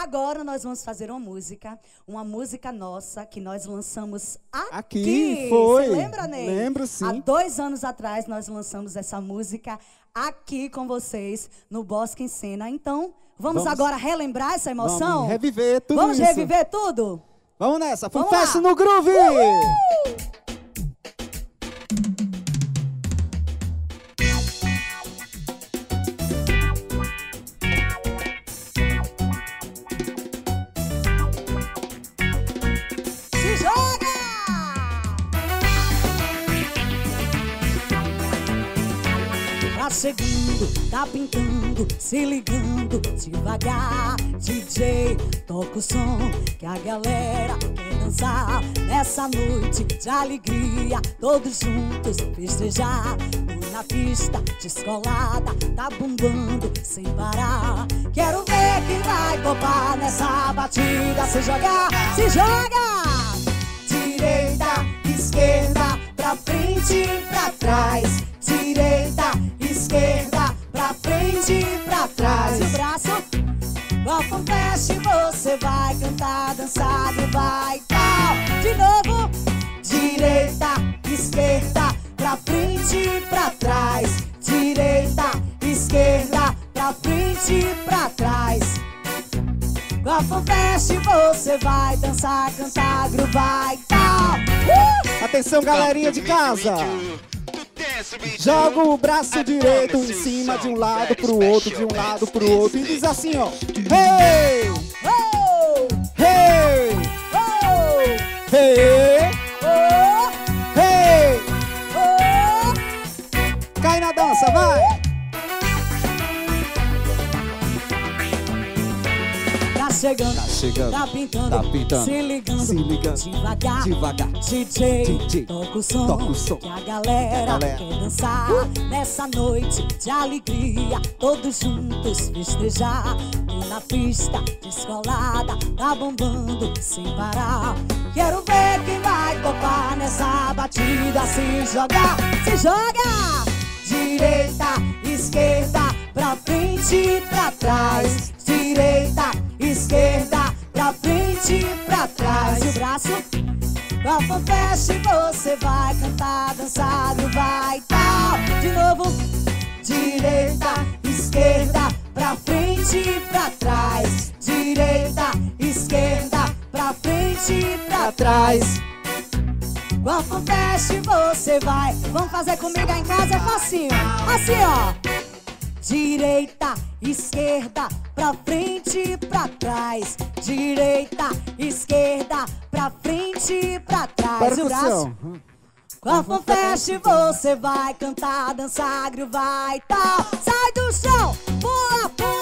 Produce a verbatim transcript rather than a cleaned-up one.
agora nós vamos fazer uma música, uma música nossa que nós lançamos aqui. Aqui, foi. Você lembra, Ney? Lembro, sim. Há dois anos atrás nós lançamos essa música aqui com vocês no Bosque em Cena. Então, vamos, vamos agora relembrar essa emoção? Vamos reviver tudo Vamos isso. reviver tudo? Vamos nessa, Vamos Funfest lá. no Groove! Uhul! Se joga! Tá chegando, tá pintando, se ligando devagar. D J, toca o som que a galera quer dançar. Nessa noite de alegria, todos juntos festejar. Na pista descolada, tá bombando sem parar. Quero ver quem vai topar nessa batida. Se jogar, se joga! Direita, esquerda, pra frente e pra trás. Direita, esquerda, pra frente e pra trás. E o braço, com Funfest você vai cantar, dançar e vai tal. De novo, direita, esquerda, pra frente e pra trás. Direita, esquerda, pra frente e pra trás. Com a Funfest você vai dançar, cantar, gruvar e tal. Uh! Atenção, galerinha de casa! Joga o braço direito em cima de um lado pro outro, de um lado pro outro. E diz assim, ó. Hey! Oh! Hey! Oh! Hey! Oh! Hey! Oh! Cai na dança, vai! Tá chegando, Tá chegando, tá pintando, tá pintando, se ligando, se ligando, devagar, devagar. D J, D J, toca o som, toca o som, que a galera, a galera quer dançar. Uh! Nessa noite de alegria, todos juntos festejar. E na pista descolada, tá bombando sem parar. Quero ver quem vai topar nessa batida. Se jogar, se joga! Direita, esquerda, pra frente e pra trás. Direita, esquerda, pra frente e pra trás. E o braço, com a Funfest você vai cantar, dançar e vai tal. De novo, direita, esquerda, pra frente e pra trás. Direita, esquerda, pra frente e pra trás. Com a Funfest você vai. Vamos fazer comigo aí em casa, é facinho. Assim, ó. Direita, esquerda, pra frente e pra trás. Direita, esquerda, pra frente e pra trás. E o braço, com a Funfest você vai cantar, dançar, gruvar e tal. Sai do chão, pula, pula.